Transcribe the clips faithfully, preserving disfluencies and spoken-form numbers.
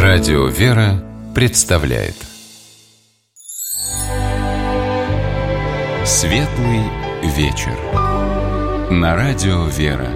Радио «Вера» представляет Светлый вечер на Радио «Вера».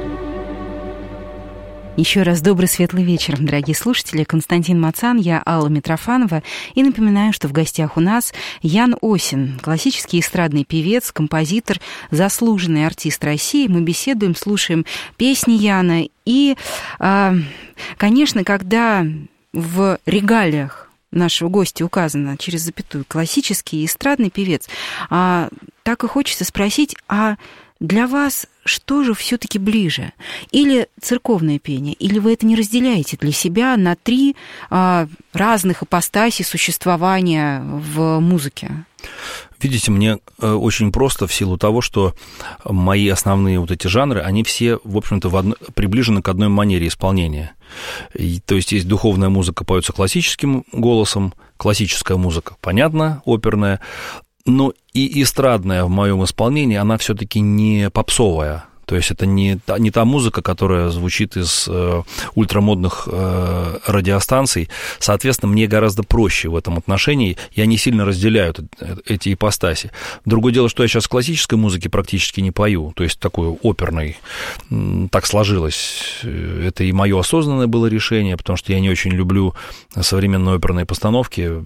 Еще раз добрый светлый вечер, дорогие слушатели. Константин Мацан, я Алла Митрофанова. И напоминаю, что в гостях у нас Ян Осин, классический эстрадный певец, композитор, заслуженный артист России. Мы беседуем, слушаем песни Яна. И, конечно, когда в регалиях нашего гостя указано через запятую классический эстрадный певец, так и хочется спросить, а для вас что же все-таки ближе? Или церковное пение, или вы это не разделяете для себя на три а, разных ипостаси существования в музыке? Видите, мне очень просто в силу того, что мои основные вот эти жанры, они все, в общем-то, в одно, приближены к одной манере исполнения. И, то есть есть духовная музыка, поется классическим голосом, классическая музыка, понятно, оперная, но и эстрадная в моем исполнении, она все-таки не попсовая. То есть это не та, не та музыка, которая звучит из э, ультрамодных э, радиостанций. Соответственно, мне гораздо проще в этом отношении. Я не сильно разделяю эти ипостаси. Другое дело, что я сейчас классической музыки практически не пою. То есть такой оперной. Так сложилось. Это и мое осознанное было решение, потому что я не очень люблю современные оперные постановки.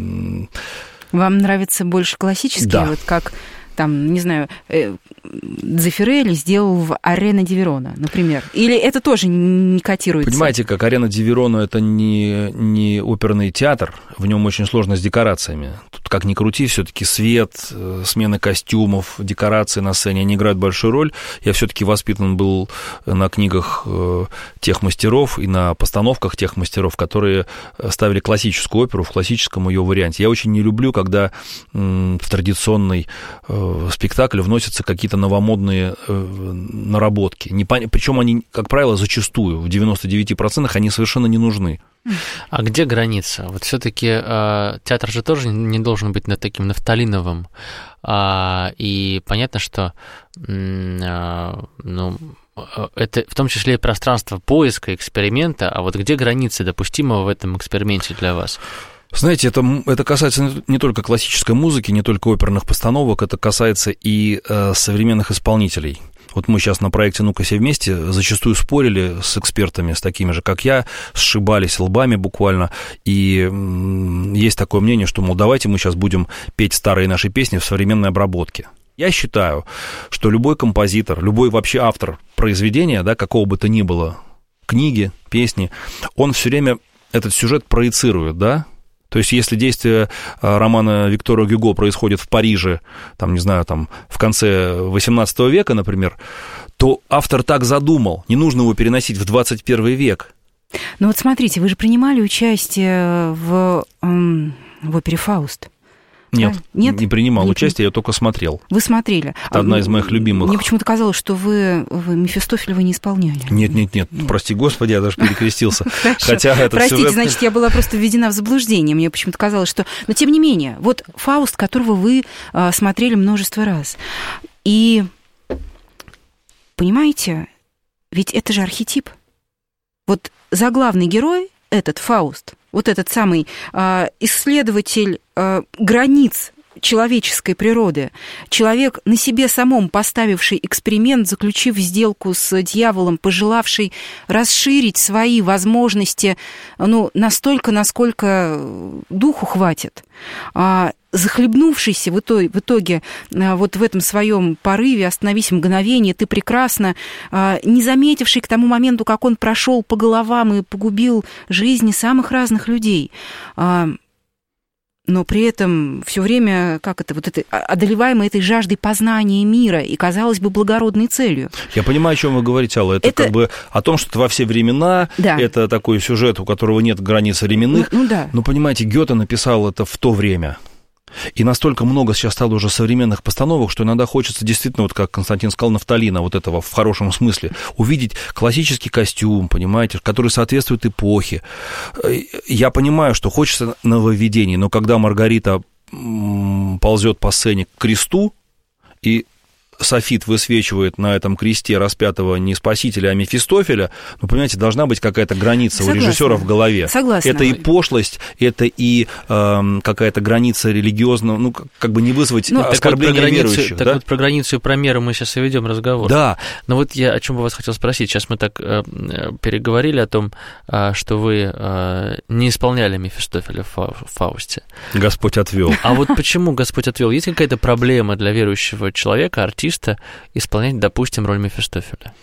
Вам нравится больше классические, да. Вот как, там, не знаю, Дзефирелли сделал в «Арена ди Верона», например? Или это тоже не котируется? Понимаете, как «Арена ди Верона» — это не, не оперный театр, в нем очень сложно с декорациями. Тут, как ни крути, все-таки свет, смена костюмов, декорации на сцене, они играют большую роль. Я все-таки воспитан был на книгах тех мастеров и на постановках тех мастеров, которые ставили классическую оперу в классическом ее варианте. Я очень не люблю, когда в традиционный спектакль вносятся какие-то новомодные наработки. Непон... Причем они, как правило, зачастую, в девяноста девяти процентах они совершенно не нужны. А где граница? Вот все-таки э, театр же тоже не должен быть над таким нафталиновым. А, и понятно, что э, ну, это в том числе и пространство поиска, эксперимента. А вот где границы допустимого в этом эксперименте для вас? Знаете, это, это касается не только классической музыки, не только оперных постановок, это касается и э, современных исполнителей. Вот мы сейчас на проекте «Ну-ка все вместе» зачастую спорили с экспертами, с такими же, как я, сшибались лбами буквально, и м, есть такое мнение, что, мол, давайте мы сейчас будем петь старые наши песни в современной обработке. Я считаю, что любой композитор, любой вообще автор произведения, да, какого бы то ни было, книги, песни, он все время этот сюжет проецирует, да. То есть, если действие романа Виктора Гюго происходит в Париже, там, не знаю, там, в конце восемнадцатого века, например, то автор так задумал, не нужно его переносить в двадцать первый век. Ну вот смотрите, вы же принимали участие в, в опере «Фауст». Нет, а, нет, не принимал не участие, я только смотрел. Вы смотрели. Это одна из моих любимых. Мне почему-то казалось, что вы, вы Мефистофеля вы не исполняли. Нет, нет, нет, нет. Прости господи, я даже перекрестился. Хотя этот Простите, сюжет... значит, я была просто введена в заблуждение. Мне почему-то казалось, что... Но тем не менее, вот «Фауст», которого вы а, смотрели множество раз. И, понимаете, ведь это же архетип. Вот заглавный герой, этот Фауст, вот этот самый э, исследователь э, границ человеческой природы, человек, на себе самом поставивший эксперимент, заключив сделку с дьяволом, пожелавший расширить свои возможности, ну, настолько, насколько духу хватит, а, захлебнувшийся в итоге, в итоге вот в этом своем порыве «остановись мгновение, ты прекрасна», не заметивший к тому моменту, как он прошел по головам и погубил жизни самых разных людей, но при этом все время, как это, вот это, одолеваемой этой жаждой познания мира и, казалось бы, благородной целью. Я понимаю, о чем вы говорите, Алла. Это, это... как бы о том, что это во все времена, да. Это такой сюжет, у которого нет границ временных. Ну, ну да. Но, понимаете, Гёте написал это в то время. И настолько много сейчас стало уже современных постановок, что иногда хочется действительно, вот как Константин сказал, нафталина вот этого в хорошем смысле, увидеть классический костюм, понимаете, который соответствует эпохе. Я понимаю, что хочется нововведений, но когда Маргарита ползет по сцене к кресту и софит высвечивает на этом кресте распятого не Спасителя, а Мефистофеля, ну, понимаете, должна быть какая-то граница Согласна. У режиссера в голове. Согласна. Это и пошлость, это и э, какая-то граница религиозного, ну, как бы не вызвать ну, оскорбления вот верующих. Так да? вот про границу и про меры мы сейчас и ведем разговор. Да. Но вот я о чем бы вас хотел спросить. Сейчас мы так э, переговорили о том, э, что вы э, не исполняли Мефистофеля в Фаусте. Господь отвел. А вот почему Господь отвел? Есть какая-то проблема для верующего человека, артиста, исполнять, допустим, роль Мефистофеля?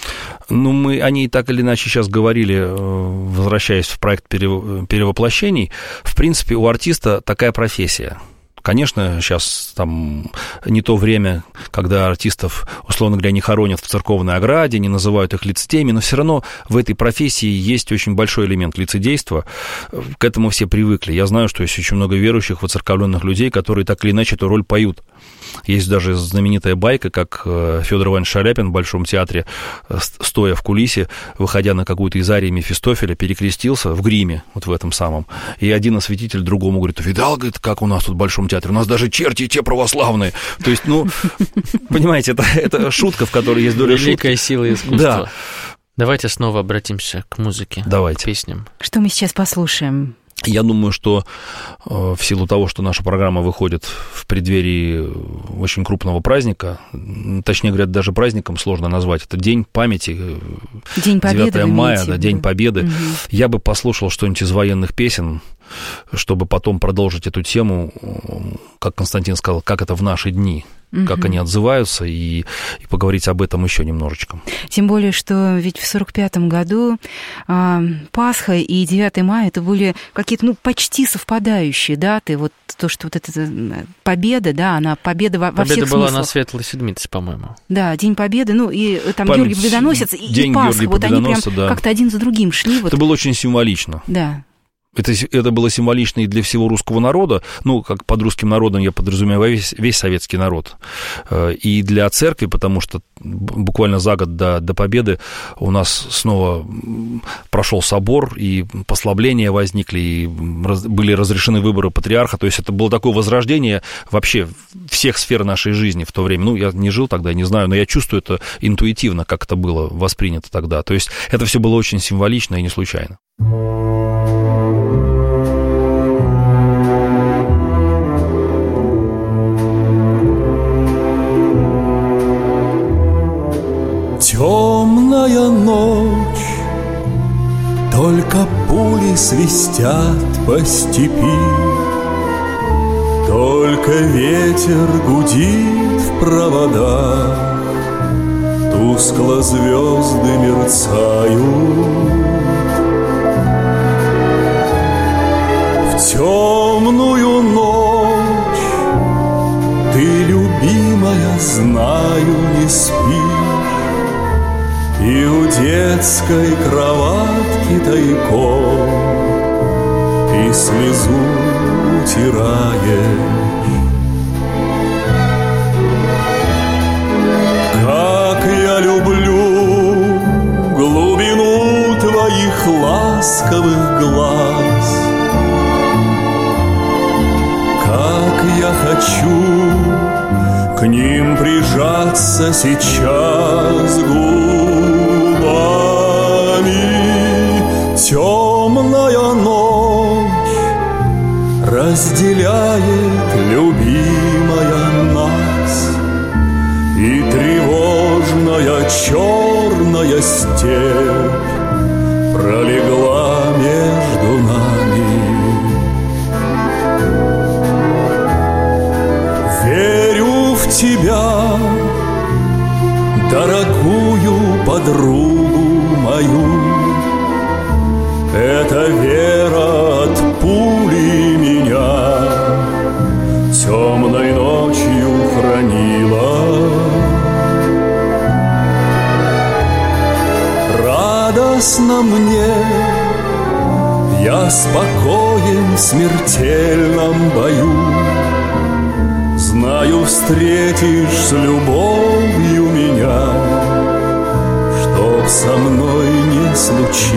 Ну, мы о ней так или иначе сейчас говорили, возвращаясь в проект перевоплощений. В принципе, у артиста такая профессия. Конечно, сейчас там не то время, когда артистов, условно говоря, не хоронят в церковной ограде, не называют их лицедеями, но все равно в этой профессии есть очень большой элемент лицедейства. К этому все привыкли. Я знаю, что есть очень много верующих, воцерковленных людей, которые так или иначе эту роль поют. Есть даже знаменитая байка, как Федор Иванович Шаляпин в Большом театре, стоя в кулисе, выходя на какую-то из арий Мефистофеля, перекрестился в гриме, вот в этом самом. И один осветитель другому говорит: видал, говорит, как у нас тут в Большом театре, у нас даже черти и те православные. То есть, ну, понимаете, это, это шутка, в которой есть доля шутки. Великая сила искусства. Да. Давайте снова обратимся к музыке, Давайте. К песням. Что мы сейчас послушаем? Я думаю, что э, в силу того, что наша программа выходит в преддверии очень крупного праздника, точнее говоря, даже праздником сложно назвать, это День памяти, День Победы, девятое мая, да, День Победы, угу. Я бы послушал что-нибудь из военных песен, чтобы потом продолжить эту тему, как Константин сказал, как это в наши дни. Угу. Как они отзываются, и, и поговорить об этом еще немножечко. Тем более, что ведь в сорок пятом году э, Пасха и девятое мая это были какие-то, ну, почти совпадающие даты. Вот то, что вот эта победа, да, она победа во, во всех смыслах. Победа была на Светлой Седмице, по-моему. Да, День Победы, ну, и там Память, Георгий Победоносец, и, День и Пасха. Георгия Вот они прям да. как-то один за другим шли. Вот. Это было очень символично. Да. Это, это было символично и для всего русского народа, ну, как под русским народом я подразумеваю весь, весь советский народ, и для церкви, потому что буквально за год до, до Победы у нас снова прошел собор, и послабления возникли, и раз, были разрешены выборы патриарха, то есть это было такое возрождение вообще всех сфер нашей жизни в то время. Ну, я не жил тогда, не знаю, но я чувствую это интуитивно, как это было воспринято тогда. То есть это все было очень символично и не случайно. Темная ночь, только пули свистят по степи, только ветер гудит в проводах, тускло звезды мерцают. В темную ночь ты, любимая, знаю, не спишь, и у детской кроватки тайком ты слезу утираешь. Как я люблю глубину твоих ласковых глаз, как я хочу к ним прижаться сейчас губами. Темная ночь разделяет, любимая, нас, и тревожная черная степь пролегла между нами. Верю в тебя, дорогую подругу мою, эта вера от пули меня темной ночью хранила. Радостно мне, я спокоен в смертельном бою, знаю, встретишь с любовью меня, чтоб со мной не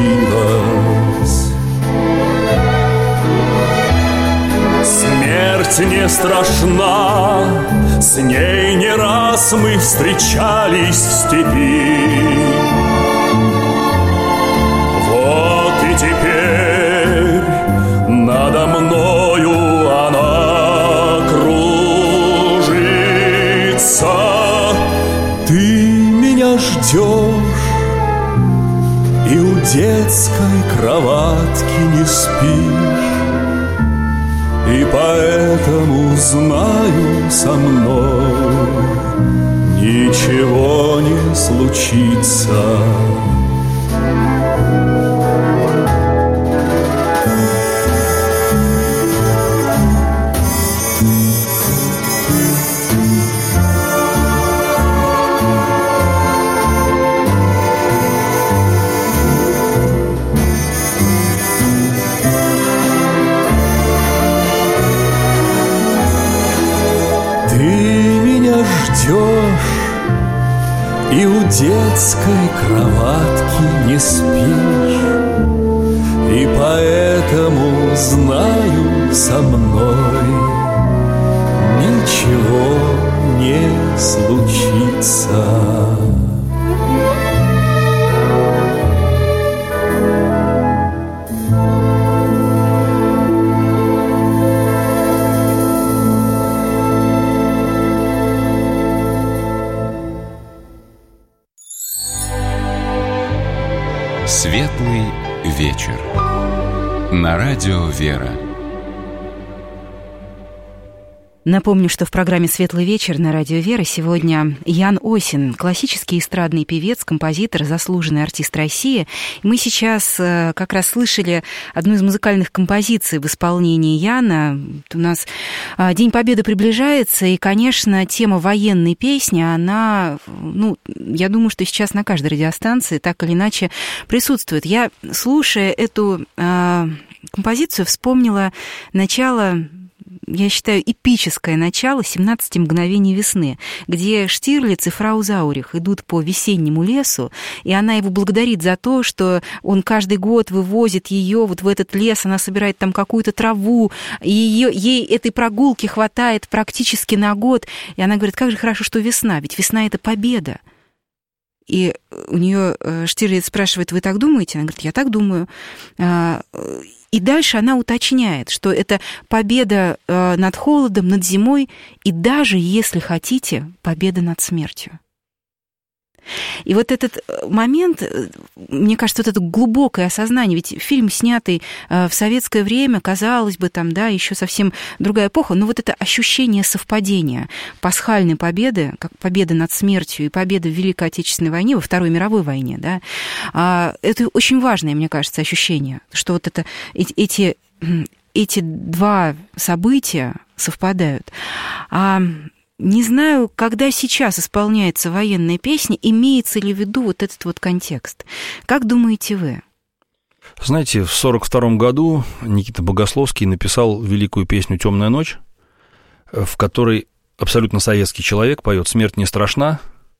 случилось. Смерть смерть не страшна, с ней не раз мы встречались в степи. Вот и теперь надо мною она кружится. Ты меня ждешь и у детской кроватки не спишь, и поэтому знаю, со мной ничего не случится. И у детской кроватки не спишь, и поэтому знаю, со мной ничего не случится. Светлый вечер. На радио «Вера». Напомню, что в программе «Светлый вечер» на радио «Вера» сегодня Ян Осин, классический эстрадный певец, композитор, заслуженный артист России. Мы сейчас как раз слышали одну из музыкальных композиций в исполнении Яна. У нас День Победы приближается, и, конечно, тема военной песни, она, ну, я думаю, что сейчас на каждой радиостанции так или иначе присутствует. Я, слушая эту э, композицию, вспомнила начало... я считаю, эпическое начало «семнадцати мгновений весны», где Штирлиц и фрау Заурих идут по весеннему лесу, и она его благодарит за то, что он каждый год вывозит ее вот в этот лес, она собирает там какую-то траву, и ее, ей этой прогулки хватает практически на год, и она говорит, как же хорошо, что весна, ведь весна — это победа. И у нее Штирлиц спрашивает, вы так думаете? Она говорит, я так думаю. И дальше она уточняет, что это победа над холодом, над зимой, и даже, если хотите, победа над смертью. И вот этот момент, мне кажется, вот это глубокое осознание, ведь фильм, снятый в советское время, казалось бы, там, да, еще совсем другая эпоха, но вот это ощущение совпадения пасхальной победы, как победа над смертью и победа в Великой Отечественной войне, во Второй мировой войне, да, это очень важное, мне кажется, ощущение, что вот это, эти, эти два события совпадают. А не знаю, когда сейчас исполняется военная песня, имеется ли в виду вот этот вот контекст. Как думаете вы? Знаете, в сорок втором году Никита Богословский написал великую песню «Темная ночь», в которой абсолютно советский человек поет «Смерть не страшна»,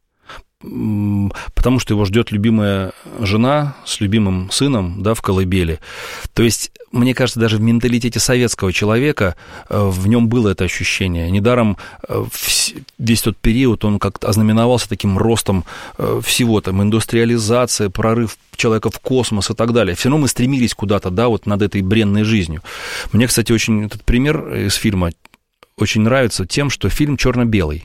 потому что его ждет любимая жена с любимым сыном, да, в колыбели. То есть, мне кажется, даже в менталитете советского человека в нем было это ощущение. Недаром весь тот период он как-то ознаменовался таким ростом всего, там, индустриализация, прорыв человека в космос и так далее. Все равно мы стремились куда-то, да, вот над этой бренной жизнью. Мне, кстати, очень этот пример из фильма очень нравится тем, что фильм черно-белый.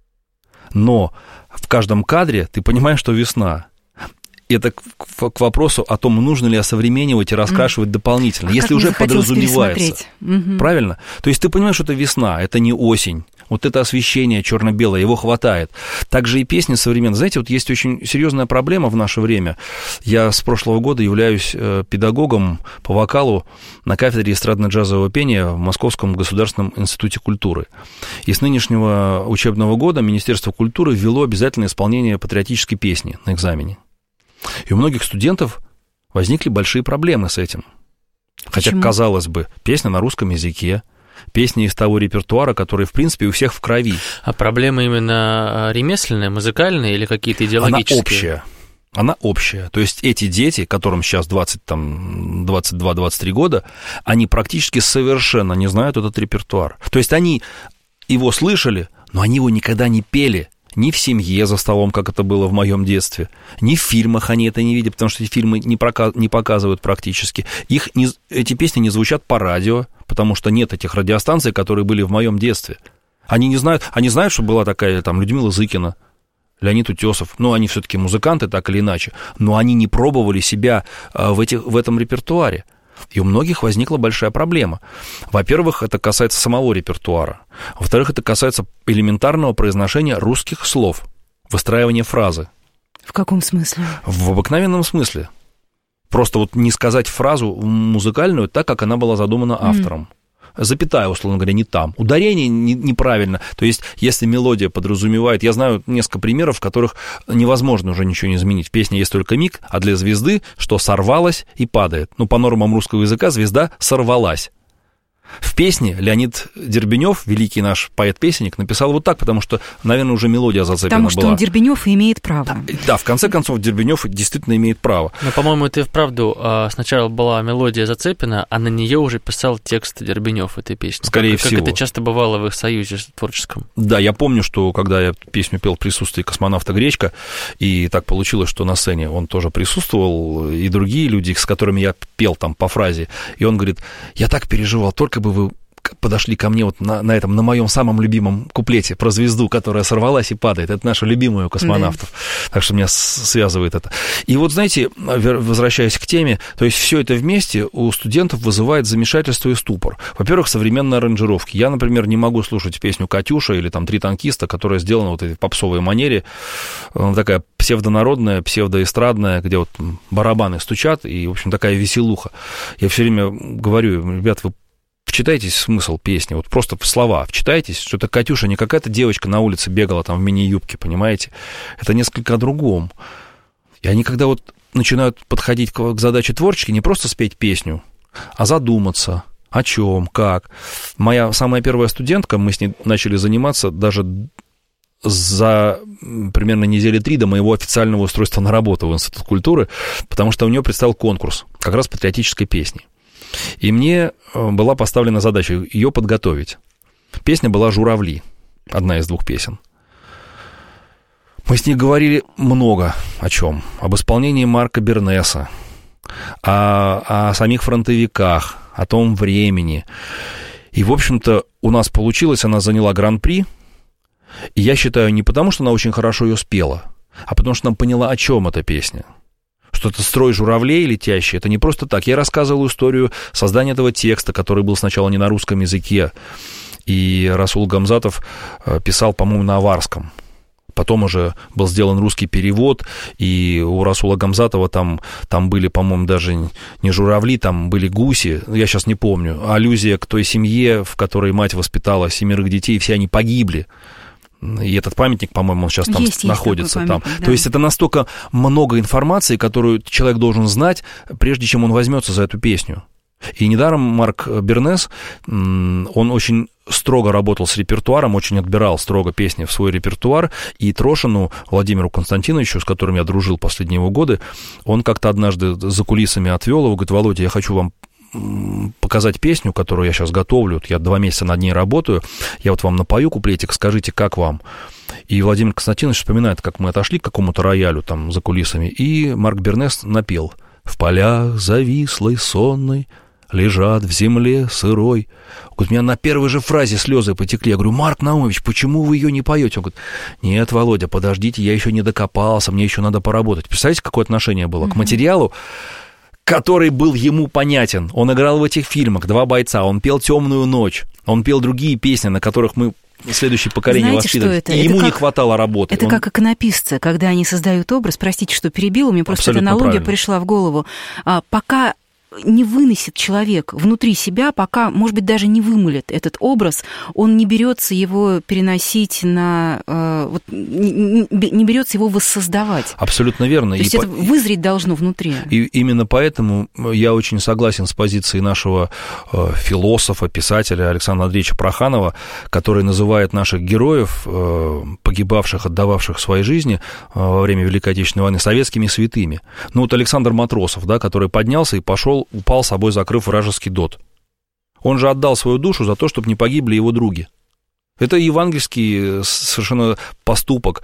Но в каждом кадре ты понимаешь, что весна. Это к вопросу о том, нужно ли осовременивать и раскрашивать mm. дополнительно, а если уже подразумевается. Mm-hmm. Правильно? То есть ты понимаешь, что это весна, это не осень. Вот это освещение черно-белое, его хватает. Также и песни современные. Знаете, вот есть очень серьезная проблема в наше время. Я с прошлого года являюсь педагогом по вокалу на кафедре эстрадно-джазового пения в Московском государственном институте культуры. И с нынешнего учебного года Министерство культуры ввело обязательное исполнение патриотической песни на экзамене. И у многих студентов возникли большие проблемы с этим. Хотя, почему? Казалось бы, песня на русском языке, песни из того репертуара, который, в принципе, у всех в крови. А проблема именно ремесленная, музыкальная или какие-то идеологические? Она общая. она общая. То есть эти дети, которым сейчас двадцать, там, двадцать два - двадцать три года, они практически совершенно не знают этот репертуар. То есть они его слышали, но они его никогда не пели. Ни в семье за столом, как это было в моем детстве, ни в фильмах они это не видят, потому что эти фильмы не, прока- не показывают практически. Их не, эти песни не звучат по радио, потому что нет этих радиостанций, которые были в моем детстве. Они не знают, они знают, что была такая там Людмила Зыкина, Леонид Утесов, ну, они все-таки музыканты, так или иначе, но они не пробовали себя в, этих, в этом репертуаре. И у многих возникла большая проблема. Во-первых, это касается самого репертуара. Во-вторых, это касается элементарного произношения русских слов, выстраивания фразы. В каком смысле? В обыкновенном смысле. Просто вот не сказать фразу музыкальную так, как она была задумана автором. Mm. Запятая, условно говоря, не там. Ударение не, неправильно. То есть, если мелодия подразумевает... Я знаю несколько примеров, в которых невозможно уже ничего не изменить. В песне есть только миг, а для звезды, что сорвалась и падает. Ну, по нормам русского языка, звезда сорвалась. В песне Леонид Дербенев, великий наш поэт-песенник, написал вот так, потому что, наверное, уже мелодия зацеплена была. Потому что была. Он Дербенев и имеет право. Да, да, в конце концов, Дербенев действительно имеет право. Но, по-моему, это и вправду сначала была мелодия зацеплена, а на нее уже писал текст Дербенев этой песни. Скорее как, всего. Как это часто бывало в их союзе творческом. Да, я помню, что когда я песню пел в присутствии космонавта Гречка, и так получилось, что на сцене он тоже присутствовал, и другие люди, с которыми я пел там по фразе, и он говорит, я так переживал, только бы вы подошли ко мне вот на, на этом, на моем самом любимом куплете про звезду, которая сорвалась и падает. Это наша любимая у космонавтов. Да. Так что меня связывает это. И вот, знаете, возвращаясь к теме, то есть все это вместе у студентов вызывает замешательство и ступор. Во-первых, современные аранжировки. Я, например, не могу слушать песню «Катюша» или там «Три танкиста», которая сделана вот в этой попсовой манере, такая псевдонародная, псевдоэстрадная, где вот барабаны стучат, и, в общем, такая веселуха. Я все время говорю, ребят, вы вчитайтесь в смысл песни, вот просто в слова вчитайтесь, что это Катюша не какая-то девочка на улице бегала там в мини-юбке, понимаете? Это несколько о другом. И они, когда вот начинают подходить к задаче творчески, не просто спеть песню, а задуматься, о чем, как. Моя самая первая студентка, мы с ней начали заниматься даже за примерно недели три до моего официального устройства на работу в Институт культуры, потому что у нее предстоял конкурс как раз патриотической песни. И мне была поставлена задача ее подготовить. Песня была «Журавли», одна из двух песен. Мы с ней говорили много о чем. Об исполнении Марка Бернеса, о, о самих фронтовиках, о том времени. И, в общем-то, у нас получилось, она заняла гран-при. И я считаю, не потому, что она очень хорошо ее спела, а потому что она поняла, о чем эта песня. Что это строй журавлей летящий, это не просто так. Я рассказывал историю создания этого текста, который был сначала не на русском языке, и Расул Гамзатов писал, по-моему, на аварском. Потом уже был сделан русский перевод, и у Расула Гамзатова там, там были, по-моему, даже не журавли, там были гуси, я сейчас не помню. Аллюзия к той семье, в которой мать воспитала семерых детей, все они погибли. И этот памятник, по-моему, он сейчас там есть, находится. Есть там. Да. То есть это настолько много информации, которую человек должен знать, прежде чем он возьмется за эту песню. И недаром Марк Бернес, он очень строго работал с репертуаром, очень отбирал строго песни в свой репертуар, и Трошину, Владимиру Константиновичу, с которым я дружил последние его годы, он как-то однажды за кулисами отвел его, говорит, Володя, я хочу вам показать песню, которую я сейчас готовлю, я два месяца над ней работаю, я вот вам напою куплетик, скажите, как вам? И Владимир Константинович вспоминает, как мы отошли к какому-то роялю там за кулисами, и Марк Бернес напел «В полях завислой сонной лежат в земле сырой». У меня на первой же фразе слезы потекли. Я говорю, Марк Наумович, почему вы ее не поете? Он говорит, нет, Володя, подождите, я еще не докопался, мне еще надо поработать. Представляете, какое отношение было mm-hmm. к материалу, который был ему понятен. Он играл в этих фильмах «Два бойца», он пел «Темную ночь», он пел другие песни, на которых мы следующее поколение воспитывали. И это ему это не как, хватало работы. Это он... как иконописцы, когда они создают образ, простите, что перебил, мне просто Абсолютно эта аналогия правильно. Пришла в голову. А, пока не выносит человек внутри себя, пока, может быть, даже не вымылит этот образ, он не берется его переносить на... Вот, не, не берется его воссоздавать. Абсолютно верно. То есть и это по... вызреть должно внутри. И именно поэтому я очень согласен с позицией нашего э, философа, писателя Александра Андреевича Проханова, который называет наших героев, э, погибавших, отдававших своей жизни э, во время Великой Отечественной войны, советскими святыми. Ну вот Александр Матросов, да, который поднялся и пошел, упал собой, закрыв вражеский дот. Он же отдал свою душу за то, чтобы не погибли его други. Это евангельский совершенно поступок.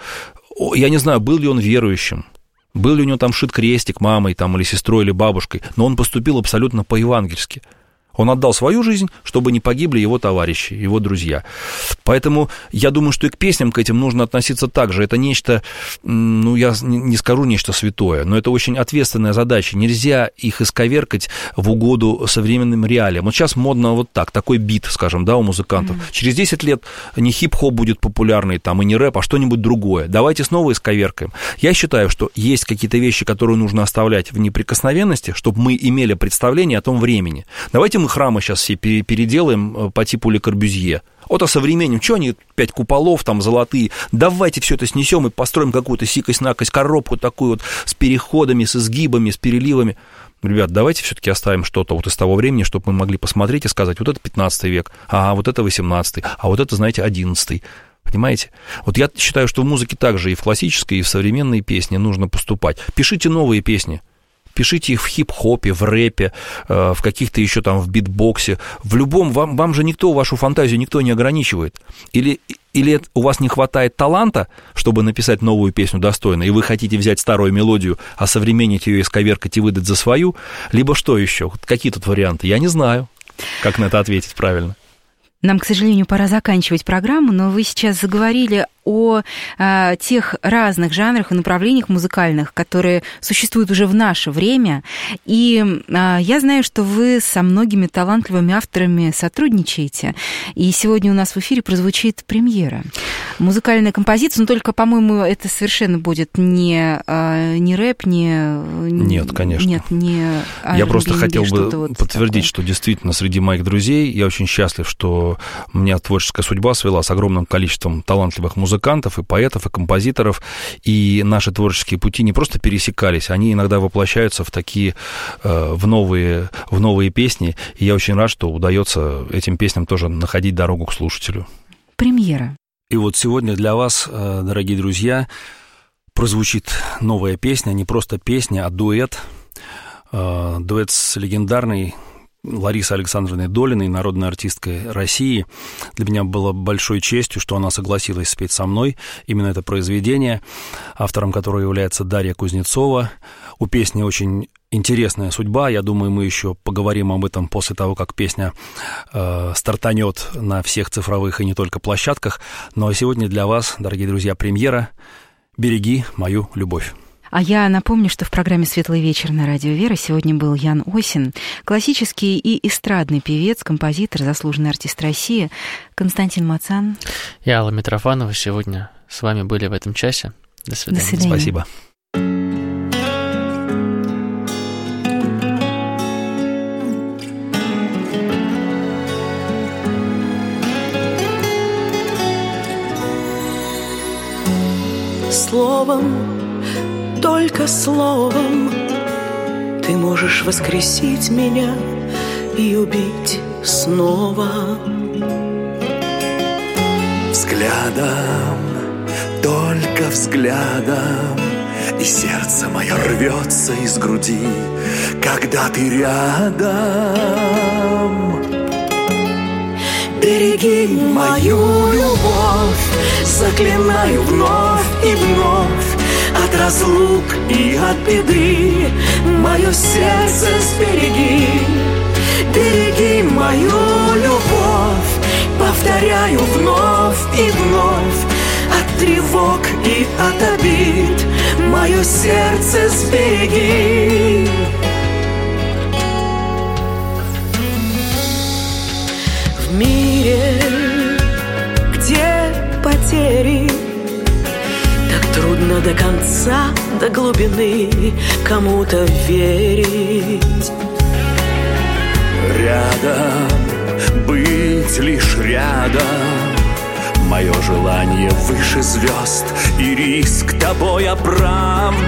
Я не знаю, был ли он верующим, был ли у него там шит крестик мамой там, или сестрой, или бабушкой, но он поступил абсолютно по-евангельски. Он отдал свою жизнь, чтобы не погибли его товарищи, его друзья. Поэтому я думаю, что и к песням к этим нужно относиться так же. Это нечто, ну, я не скажу нечто святое, но это очень ответственная задача. Нельзя их исковеркать в угоду современным реалиям. Вот сейчас модно вот так, такой бит, скажем, да, у музыкантов. Mm-hmm. Через десять лет не хип-хоп будет популярный, там, и не рэп, а что-нибудь другое. Давайте снова исковеркаем. Я считаю, что есть какие-то вещи, которые нужно оставлять в неприкосновенности, чтобы мы имели представление о том времени. Давайте мы храмы сейчас все переделаем по типу Ле Корбюзье. Вот о современном. Что они, пять куполов там золотые? Давайте все это снесем и построим какую-то сикость-накость коробку такую вот с переходами, с изгибами, с переливами. Ребят, давайте все-таки оставим что-то вот из того времени, чтобы мы могли посмотреть и сказать, вот это пятнадцатый век, а вот это восемнадцатый, а вот это, знаете, одиннадцатый. Понимаете? Вот я считаю, что в музыке также и в классической, и в современной песне нужно поступать. Пишите новые песни. Пишите их в хип-хопе, в рэпе, в каких-то еще там в битбоксе, в любом, вам, вам же никто, вашу фантазию никто не ограничивает. Или, или у вас не хватает таланта, чтобы написать новую песню достойно, и вы хотите взять старую мелодию, осовременить ее, исковеркать и выдать за свою, либо что еще? Какие тут варианты? Я не знаю, как на это ответить правильно. Нам, к сожалению, пора заканчивать программу, но вы сейчас заговорили о а, тех разных жанрах и направлениях музыкальных, которые существуют уже в наше время. И а, я знаю, что вы со многими талантливыми авторами сотрудничаете. И сегодня у нас в эфире прозвучит премьера. Музыкальная композиция, но только, по-моему, это совершенно будет не, а, не рэп, не... Нет, конечно. Нет, не ар энд би, я просто хотел бы вот подтвердить, такое. Что действительно среди моих друзей я очень счастлив, что меня творческая судьба свела с огромным количеством талантливых музыкантов, музыкантов, и поэтов, и композиторов, и наши творческие пути не просто пересекались, они иногда воплощаются в такие, в новые, в новые песни, и я очень рад, что удается этим песням тоже находить дорогу к слушателю. Премьера. И вот сегодня для вас, дорогие друзья, прозвучит новая песня, не просто песня, а дуэт, дуэт с легендарной Ларисой Александровной Долиной, народной артисткой России. Для меня было большой честью, что она согласилась спеть со мной именно это произведение, автором которого является Дарья Кузнецова. У песни очень интересная судьба. Я думаю, мы еще поговорим об этом после того, как песня э, стартанет на всех цифровых и не только площадках. Ну а сегодня для вас, дорогие друзья, премьера «Береги мою любовь». А я напомню, что в программе «Светлый вечер» на радио «Вера» сегодня был Ян Осин, классический и эстрадный певец, композитор, заслуженный артист России, Константин Мацан. Я Алла Митрофанова. Сегодня с вами были в этом часе. До свидания. До свидания. Спасибо. Словом, только словом ты можешь воскресить меня и убить снова. Взглядом, только взглядом, и сердце мое рвется из груди, когда ты рядом. Береги мою любовь, заклинаю вновь и вновь, от разлук и от беды мое сердце сбереги. Береги мою любовь, повторяю вновь и вновь, от тревог и от обид мое сердце сбереги. В мире, где потери, трудно до конца, до глубины кому-то верить. рядом, быть лишь рядом. Мое желание выше звезд, и риск тобой оправдан.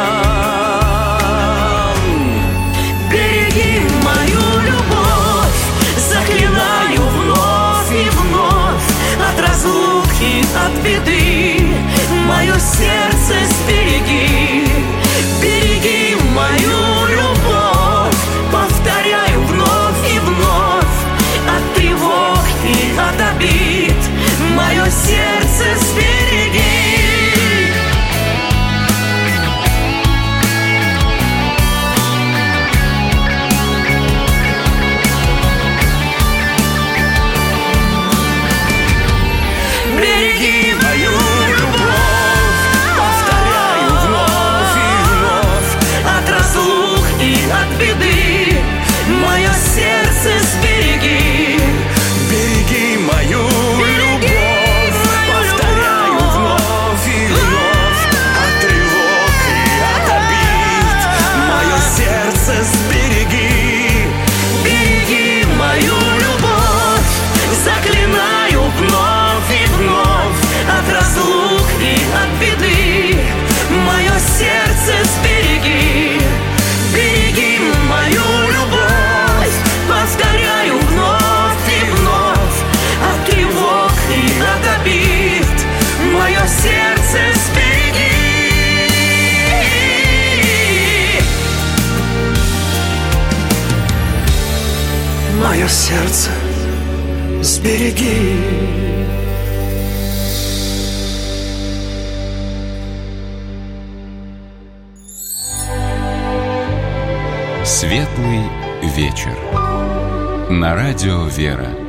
Береги мою любовь, заклинаю вновь и вновь, от разлуки, от беды, мое сердце сбереги. Береги мою любовь, повторяю вновь и вновь, от тревог и от обид, мое сердце сбереги. Береги мою любовь, повторяю вновь и вновь, от разлук и от беды, мое сердце сбереги. Береги мою любовь, повторяю вновь и вновь, от тревог и от обид, мое сердце сбереги. Береги мою любовь, заклинаю вновь и вновь, от разлук и от беды, мое сердце сбереги. Береги мою любовь, повторяю вновь и вновь, от тревог и от обид, мое сердце сбереги. Мое сердце сбереги. Светлый вечер. На радио «Вера».